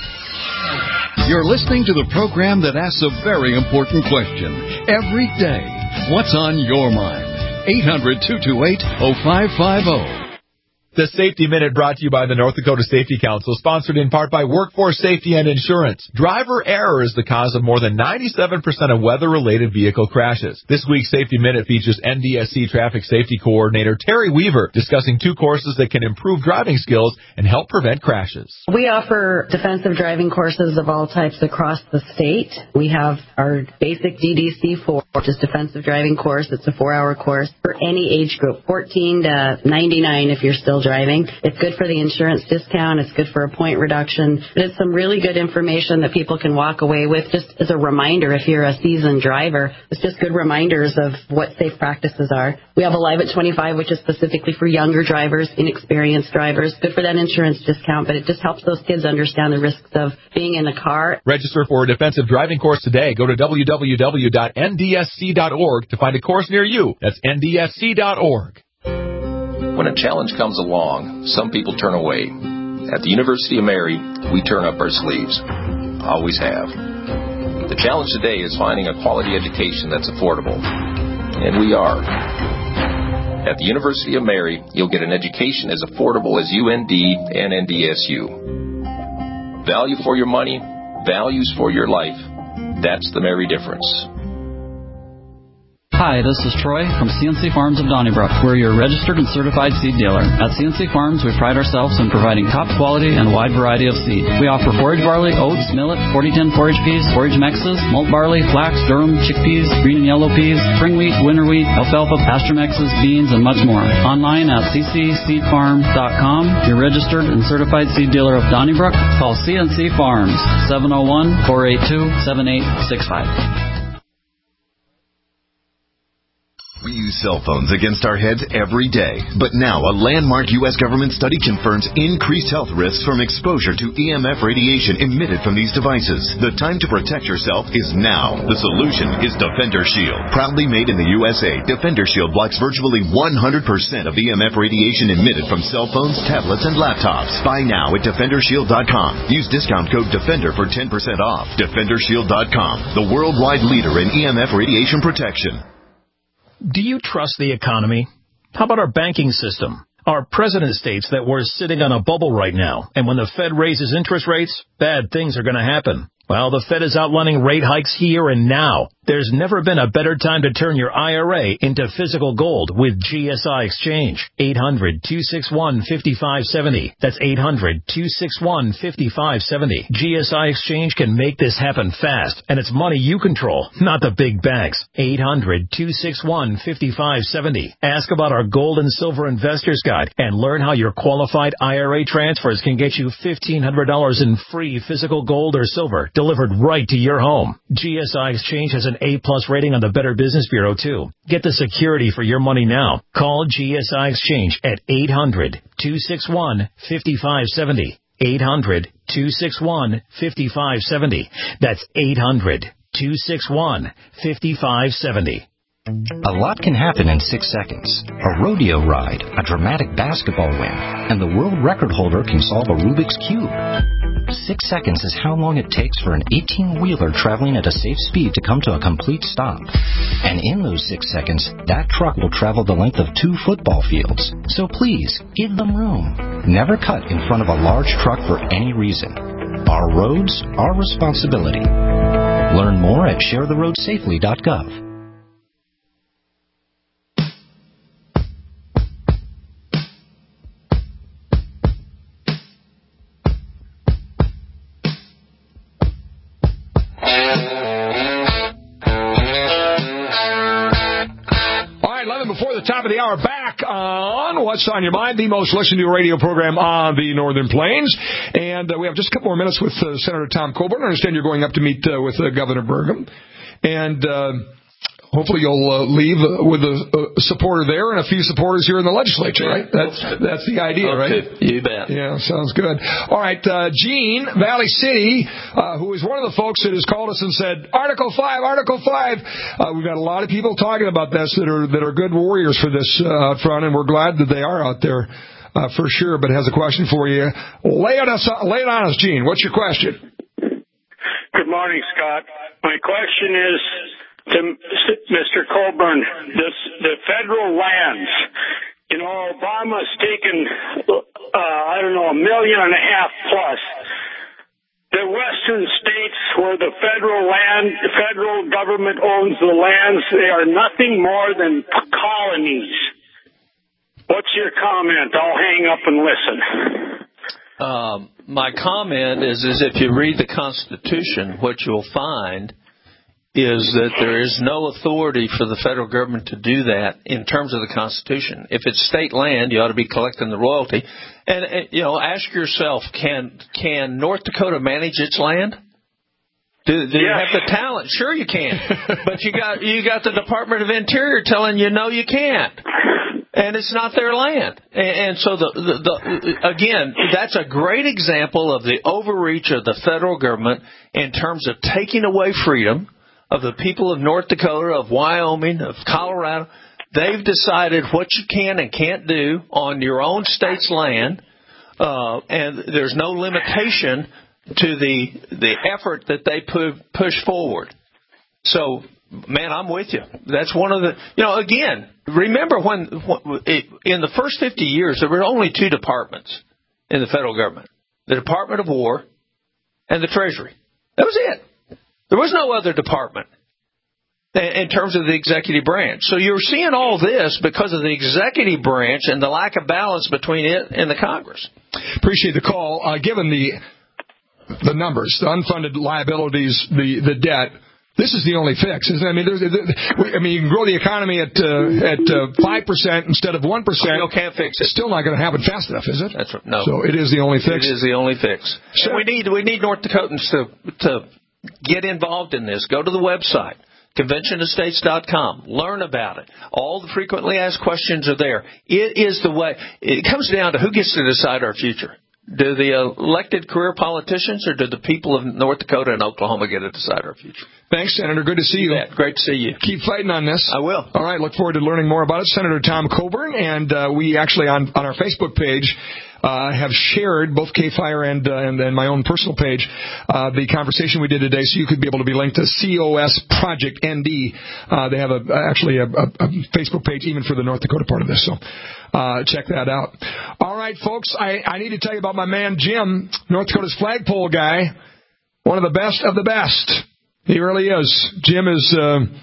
You're listening to the program that asks a very important question every day. What's on your mind? 800-228-0550. The Safety Minute brought to you by the North Dakota Safety Council, sponsored in part by Workforce Safety and Insurance. Driver error is the cause of more than 97% of weather-related vehicle crashes. This week's Safety Minute features NDSC Traffic Safety Coordinator Terry Weaver discussing 2 courses that can improve driving skills and help prevent crashes. We offer defensive driving courses of all types across the state. We have our basic DDC4, which is defensive driving course. It's a 4-hour course for any age group, 14 to 99 if you're still driving. It's good for the insurance discount. It's good for a point reduction. But it's some really good information that people can walk away with just as a reminder if you're a seasoned driver. It's just good reminders of what safe practices are. We have a Live at 25, which is specifically for younger drivers, inexperienced drivers. Good for that insurance discount, but it just helps those kids understand the risks of being in a car. Register for a defensive driving course today. Go to www.ndsc.org to find a course near you. That's ndsc.org. When a challenge comes along, some people turn away. At the University of Mary, we turn up our sleeves. Always have. The challenge today is finding a quality education that's affordable. And we are. At the University of Mary, you'll get an education as affordable as UND and NDSU. Value for your money, values for your life. That's the Mary difference. Hi, this is Troy from CNC Farms of Donnybrook. We're your registered and certified seed dealer. At CNC Farms, we pride ourselves in providing top quality and wide variety of seed. We offer forage barley, oats, millet, 4010 forage peas, forage mexes, malt barley, flax, durum, chickpeas, green and yellow peas, spring wheat, winter wheat, alfalfa, pasture mexes, beans, and much more. Online at ccseedfarm.com. Your registered and certified seed dealer of Donnybrook. Call CNC Farms, 701-482-7865. We use cell phones against our heads every day. But now a landmark U.S. government study confirms increased health risks from exposure to EMF radiation emitted from these devices. The time to protect yourself is now. The solution is Defender Shield. Proudly made in the USA, Defender Shield blocks virtually 100% of EMF radiation emitted from cell phones, tablets, and laptops. Buy now at DefenderShield.com. Use discount code DEFENDER for 10% off. DefenderShield.com, the worldwide leader in EMF radiation protection. Do you trust the economy? How about our banking system? Our president states that we're sitting on a bubble right now, and when the Fed raises interest rates, bad things are going to happen. Well, the Fed is outlining rate hikes here and now. There's never been a better time to turn your IRA into physical gold with GSI Exchange. 800-261-5570. That's 800-261-5570. GSI Exchange can make this happen fast, and it's money you control, not the big banks. 800-261-5570. Ask about our Gold and Silver Investors Guide and learn how your qualified IRA transfers can get you $1,500 in free physical gold or silver delivered right to your home. GSI Exchange has an A-plus rating on the Better Business Bureau, too. Get the security for your money now. Call GSI Exchange at 800-261-5570. 800-261-5570. That's 800-261-5570. A lot can happen in 6 seconds. A rodeo ride, a dramatic basketball win, and the world record holder can solve a Rubik's Cube. 6 seconds is how long it takes for an 18-wheeler traveling at a safe speed to come to a complete stop. And in those 6 seconds, that truck will travel the length of 2 football fields. So please, give them room. Never cut in front of a large truck for any reason. Our roads, our responsibility. Learn more at sharetheroadsafely.gov. Before the top of the hour, back on What's on Your Mind, the most listened to radio program on the Northern Plains. And we have just a couple more minutes with Senator Tom Coburn. I understand you're going up to meet with Governor Burgum. And hopefully you'll leave with a supporter there and a few supporters here in the legislature, right? That's the idea, right? You bet. Yeah, sounds good. All right, Gene, Valley City, who is one of the folks that has called us and said, Article 5, Article 5. We've got a lot of people talking about this that are good warriors for this out front, and we're glad that they are out there for sure, but has a question for you. Lay it on us, Gene. What's your question? Good morning, Scott. My question is, to Mr. Coburn, the federal lands, Obama's taken, $1.5 million plus. The western states where the federal government owns the lands, they are nothing more than colonies. What's your comment? I'll hang up and listen. My comment is if you read the Constitution, what you'll find is that there is no authority for the federal government to do that in terms of the Constitution. If it's state land, you ought to be collecting the royalty. And ask yourself, can North Dakota manage its land? Do you have the talent? Sure you can. But you got the Department of Interior telling you no, you can't. And it's not their land. And so again, that's a great example of the overreach of the federal government in terms of taking away freedom of the people of North Dakota, of Wyoming, of Colorado. They've decided what you can and can't do on your own state's land, and there's no limitation to the effort that they push forward. So, man, I'm with you. That's one of the, again, remember when in the first 50 years, there were only two departments in the federal government, the Department of War and the Treasury. That was it. There was no other department in terms of the executive branch. So you're seeing all this because of the executive branch and the lack of balance between it and the Congress. Appreciate the call. Given the numbers, the unfunded liabilities, the debt, this is the only fix. You can grow the economy at 5% instead of 1%. Still can't fix it. It's still not going to happen fast enough, is it? That's right. No. So it is the only fix. It is the only fix. So we need North Dakotans to get involved in this. Go to the website, conventionestates.com. Learn about it. All the frequently asked questions are there. It is the way. It comes down to who gets to decide our future. Do the elected career politicians or do the people of North Dakota and Oklahoma get to decide our future? Thanks, Senator. Good to see you. Great to see you. Keep fighting on this. I will. All right. Look forward to learning more about it. Senator Tom Coburn, and we actually on our Facebook page have shared, both K-Fire and my own personal page, the conversation we did today, so you could be able to be linked to COS Project ND. They have actually a Facebook page even for the North Dakota part of this, so check that out. All right, folks, I need to tell you about my man Jim, North Dakota's flagpole guy, one of the best of the best. He really is. Jim is,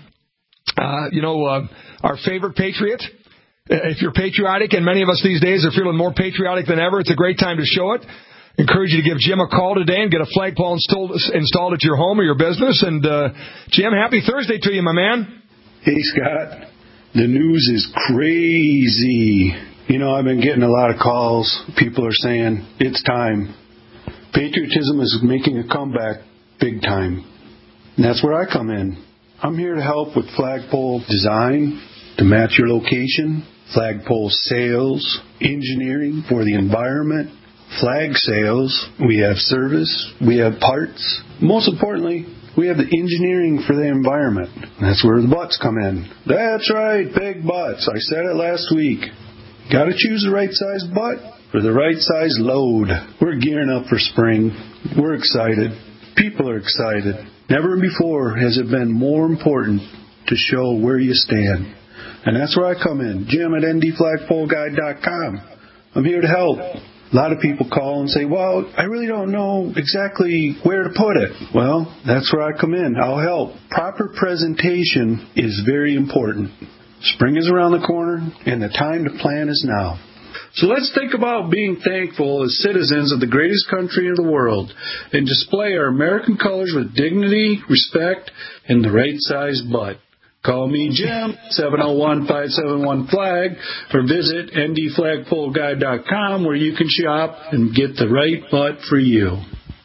our favorite patriot. If you're patriotic, and many of us these days are feeling more patriotic than ever, it's a great time to show it. Encourage you to give Jim a call today and get a flagpole installed at your home or your business. And, Jim, happy Thursday to you, my man. Hey, Scott. The news is crazy. I've been getting a lot of calls. People are saying, it's time. Patriotism is making a comeback big time. And that's where I come in. I'm here to help with flagpole design to match your location, flagpole sales, engineering for the environment, flag sales. We have service. We have parts. Most importantly, we have the engineering for the environment. That's where the butts come in. That's right, big butts. I said it last week. Got to choose the right size butt for the right size load. We're gearing up for spring. We're excited. People are excited. Never before has it been more important to show where you stand. And that's where I come in, Jim at ndflagpoleguide.com. I'm here to help. A lot of people call and say, well, I really don't know exactly where to put it. Well, that's where I come in. I'll help. Proper presentation is very important. Spring is around the corner, and the time to plan is now. So let's think about being thankful as citizens of the greatest country in the world and display our American colors with dignity, respect, and the right size butt. Call me Jim, 701-571-FLAG, or visit ndflagpoleguide.com where you can shop and get the right butt for you.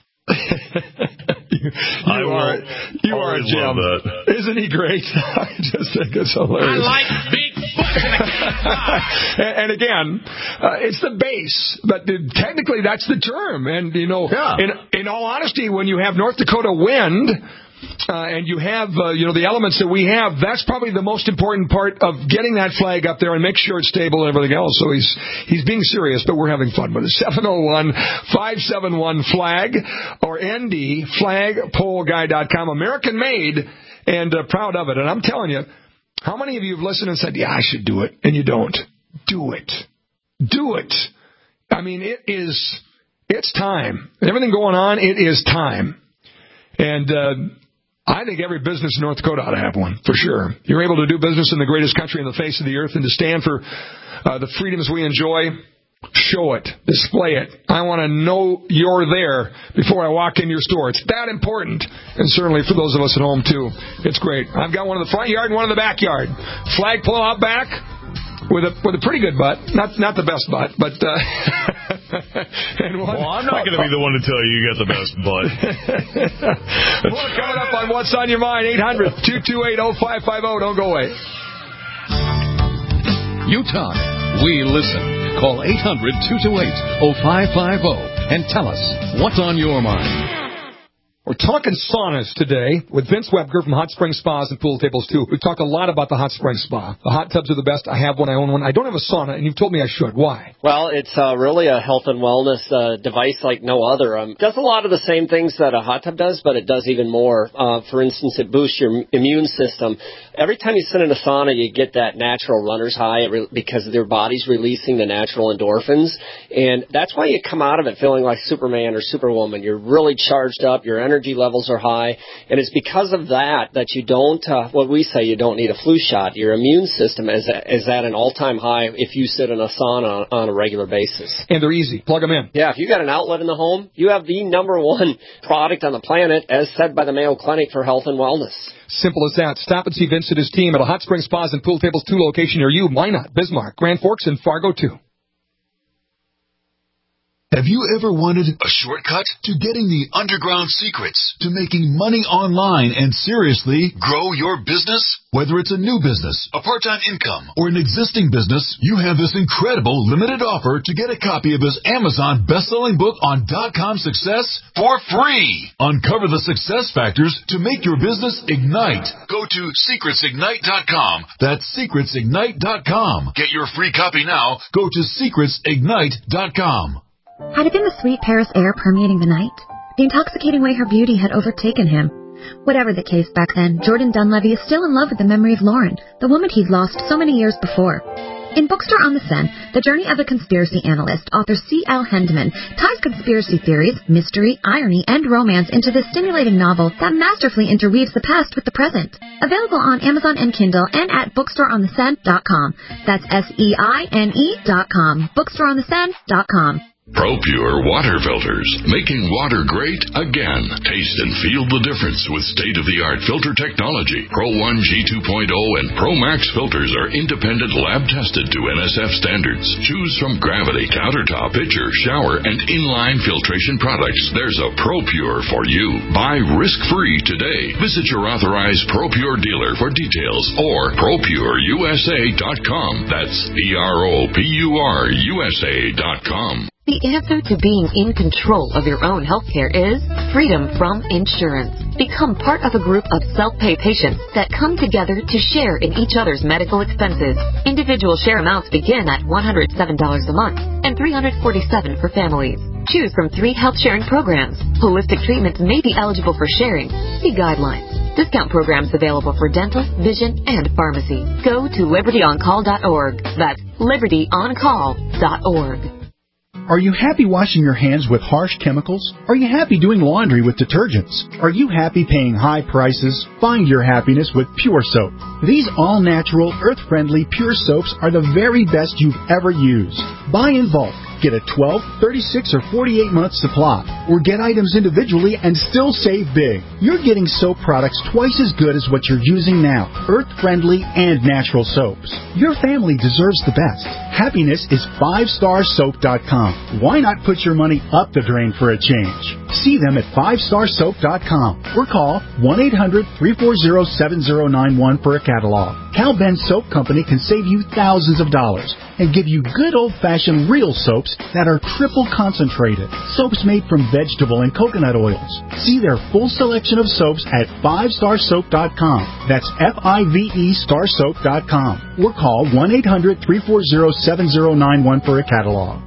You are a Jim. Isn't he great? I just think it's hilarious. I like big butts and again, it's the base, but technically that's the term. And, in all honesty, when you have North Dakota wind, and you have, the elements that we have, that's probably the most important part of getting that flag up there and make sure it's stable and everything else. So he's being serious, but we're having fun with it. 701-571-FLAG or ndflagpoleguide.com. American made and proud of it. And I'm telling you, how many of you have listened and said, yeah, I should do it, and you don't? do it. Do it. I mean, it's time. Everything going on, it is time. And I think every business in North Dakota ought to have one, for sure. You're able to do business in the greatest country on the face of the earth and to stand for the freedoms we enjoy. Show it. Display it. I want to know you're there before I walk in your store. It's that important. And certainly for those of us at home, too. It's great. I've got one in the front yard and one in the backyard. Flagpole out back with a pretty good butt. Not the best butt, but... and one, well, I'm not going to be the one to tell you got the best butt. More coming up on What's on Your Mind. 800-228-0550. Don't go away. You talk. We listen. Call 800-228-0550 and tell us what's on your mind. We're talking saunas today with Vince Webker from Hot Spring Spas and Pool Tables, too. We've talked a lot about the Hot Spring Spa. The hot tubs are the best. I have one. I own one. I don't have a sauna, and you've told me I should. Why? Well, it's really a health and wellness device like no other. It does a lot of the same things that a hot tub does, but it does even more. For instance, it boosts your immune system. Every time you sit in a sauna, you get that natural runner's high because your body's releasing the natural endorphins. And that's why you come out of it feeling like Superman or Superwoman. You're really charged up. Your energy levels are high. And it's because of that you don't, what we say, you don't need a flu shot. Your immune system is at an all-time high if you sit in a sauna on a regular basis. And they're easy. Plug them in. Yeah, if you got an outlet in the home, you have the number one product on the planet, as said by the Mayo Clinic for health and wellness. Simple as that. Stop and see Vince and his team at a Hot Spring Spas and Pool Tables 2 location near you. Why not? Bismarck, Grand Forks, and Fargo, too. Have you ever wanted a shortcut to getting the underground secrets to making money online and seriously grow your business? Whether it's a new business, a part-time income, or an existing business, you have this incredible limited offer to get a copy of his Amazon best-selling book on .com success for free. Uncover the success factors to make your business ignite. Go to secretsignite.com. That's secretsignite.com. Get your free copy now. Go to secretsignite.com. Had it been the sweet Paris air permeating the night? The intoxicating way her beauty had overtaken him? Whatever the case back then, Jordan Dunleavy is still in love with the memory of Lauren, the woman he'd lost so many years before. In Bookstore on the Seine, the journey of a conspiracy analyst, author C.L. Hendeman ties conspiracy theories, mystery, irony, and romance into this stimulating novel that masterfully interweaves the past with the present. Available on Amazon and Kindle and at bookstoreontheseine.com. That's SEINE.com. Bookstoreontheseine.com. ProPure water filters, making water great again. Taste and feel the difference with state-of-the-art filter technology. Pro 1 G2.0 and Pro Max filters are independent lab-tested to NSF standards. Choose from Gravity, Countertop, Pitcher, Shower, and Inline filtration products. There's a ProPure for you. Buy risk-free today. Visit your authorized ProPure dealer for details or ProPureUSA.com. That's ProPureUSA.com. The answer to being in control of your own healthcare is freedom from insurance. Become part of a group of self-pay patients that come together to share in each other's medical expenses. Individual share amounts begin at $107 a month and $347 for families. Choose from 3 health-sharing programs. Holistic treatments may be eligible for sharing. See guidelines. Discount programs available for dental, vision, and pharmacy. Go to libertyoncall.org. That's libertyoncall.org. Are you happy washing your hands with harsh chemicals? Are you happy doing laundry with detergents? Are you happy paying high prices? Find your happiness with Pure Soap. These all-natural, earth-friendly Pure Soaps are the very best you've ever used. Buy in bulk. Get a 12, 36, or 48-month supply. Or get items individually and still save big. You're getting soap products twice as good as what you're using now. Earth-friendly and natural soaps. Your family deserves the best. Happiness is 5starsoap.com. Why not put your money up the drain for a change? See them at 5starsoap.com or call 1-800-340-7091 for a catalog. Cal Ben Soap Company can save you thousands of dollars and give you good old-fashioned real soaps that are triple concentrated. Soaps made from vegetable and coconut oils. See their full selection of soaps at 5starsoap.com. That's F-I-V-E starsoap.com. Or call 1-800-340-7091 for a catalog.